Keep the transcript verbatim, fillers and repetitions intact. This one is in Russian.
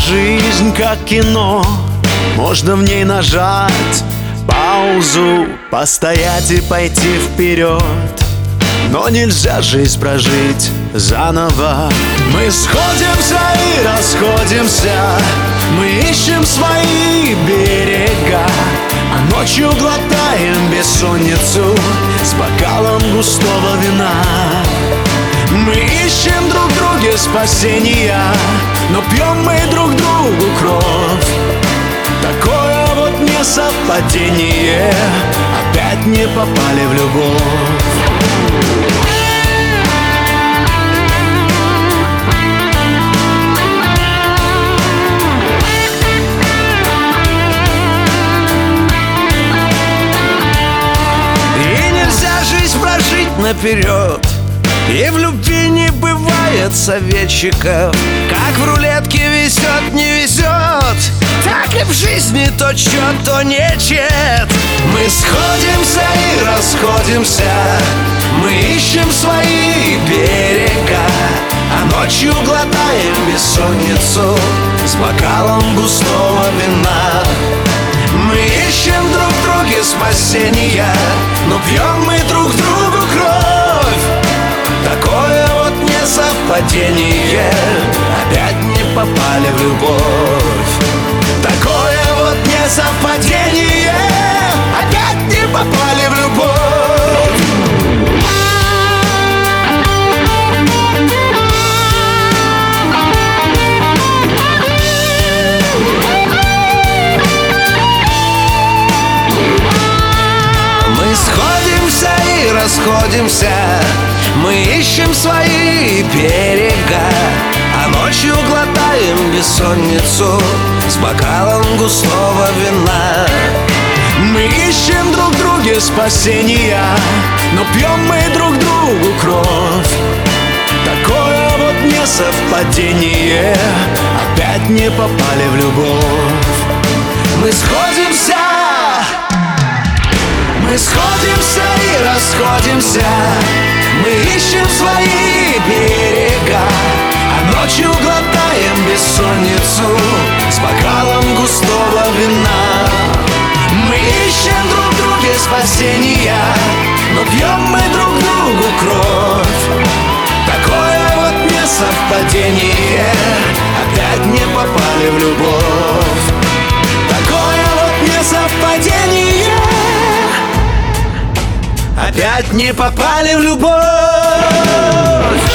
жизнь как кино, можно в ней нажать паузу, постоять и пойти вперед. Но нельзя жизнь прожить заново. Мы сходимся и расходимся, мы ищем свои берега, а ночью глотаем бессонницу с бокалом густого вина. Мы ищем друг в друге спасения, но пьем мы друг другу кровь. Такое вот несовпадение, опять не попали в любовь. И нельзя жизнь прожить наперед, и в любви не бывает советчиков. Как в рулетке везет, не везет, так и в жизни то чет, то нечет. Мы сходимся и расходимся, мы ищем свои берега, а ночью глотаем бессонницу с бокалом густого вина. Мы ищем друг в друге спасения, но пьем мы друг другу кровь. Такое вот несовпадение, опять не попали в любовь. Такое вот несовпадение, опять не попали в любовь. Мы сходимся и расходимся, мы ищем свои берега, а ночью глотаем бессонницу с бокалом густого вина. Мы ищем друг в друге спасения, но пьем мы друг другу кровь. Такое вот несовпадение, опять не попали в любовь. Мы сходимся, мы сходимся и расходимся, мы ищем свои берега, а ночью глотаем бессонницу с бокалом густого вина. Мы ищем друг в друге спасения, но пьем мы друг другу кровь. Такое вот несовпадение, опять не попали в любовь. Такое вот несовпадение, опять не попали в любовь.